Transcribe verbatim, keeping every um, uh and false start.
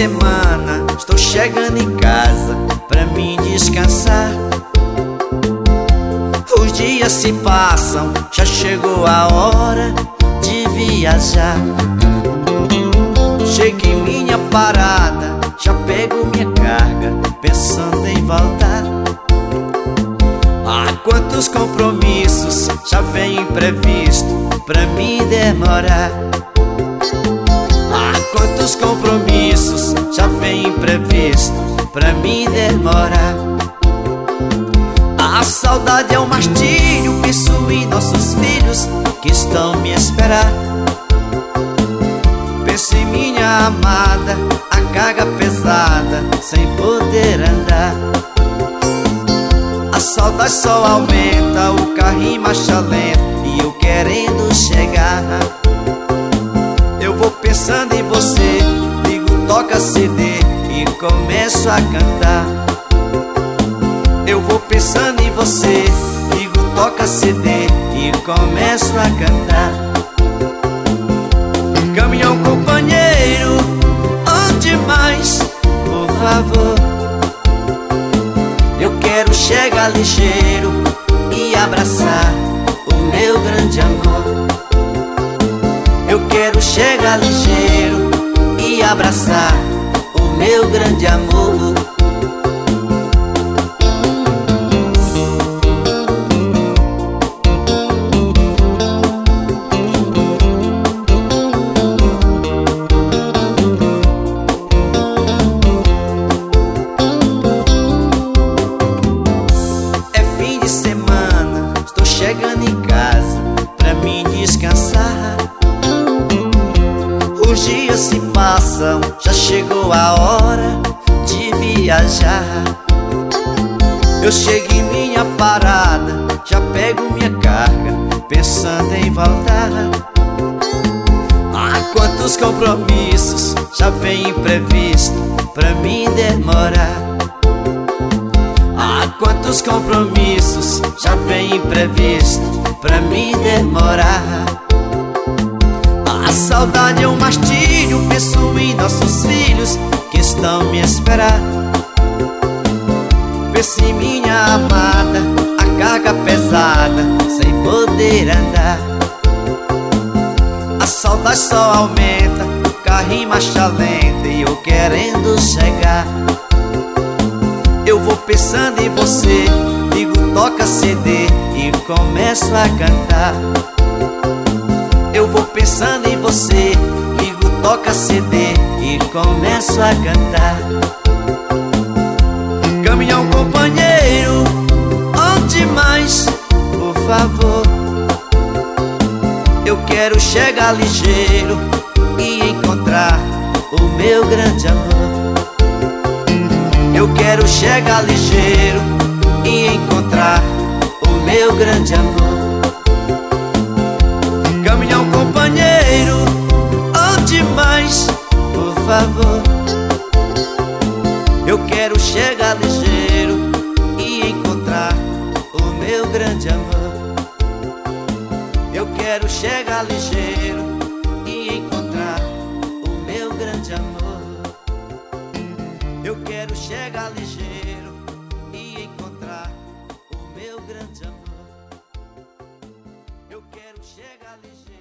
semana estou chegando em casa pra mim descansar. Os dias se passam, já chegou a hora de viajar. Chego em minha parada, já pego minha carga, pensando em voltar. Ah, quantos compromissos já vem imprevisto pra me demorar. Ah, quantos compromissos já vem imprevisto pra me demorar. A saudade é um martírio, penso em nossos filhos que estão me esperar. Penso em minha amada, a carga pesada, sem poder andar. A saudade só aumenta, o carrinho marcha lento e eu querendo chegar. Eu vou pensando em você, ligo, toca C D e começo a cantar. Eu vou pensando em você, ligo, toca C D e começo a cantar. Caminhão companheiro, onde mais, por favor? Eu quero chegar ligeiro e abraçar o meu grande amor. Eu quero chegar ligeiro e abraçar o meu grande amor. Chegando em casa pra mim descansar. Os dias se passam, já chegou a hora de viajar. Eu chego em minha parada, já pego minha carga, pensando em voltar. Ah, quantos compromissos já vem imprevisto pra mim demorar. Ah, quantos compromissos já vem imprevisto pra mim demorar. A saudade é um martírio, penso em nossos filhos que estão me esperar. Penso em minha amada, a carga pesada, sem poder andar. A saudade só aumenta, o carrinho marcha lenta e eu querendo chegar. Eu vou pensando em você, ligo, toca C D e começo a cantar. Eu vou pensando em você, ligo, toca C D e começo a cantar. Caminhão companheiro, onde mais, por favor? Eu quero chegar ligeiro e encontrar o meu grande amor. Eu quero chegar ligeiro e encontrar o meu grande amor. Caminhão companheiro, onde mais, por favor? Eu quero chegar ligeiro e encontrar o meu grande amor. Eu quero chegar ligeiro e encontrar o meu grande amor. Eu quero chegar ligeiro e encontrar o meu grande amor. Eu quero chegar ligeiro.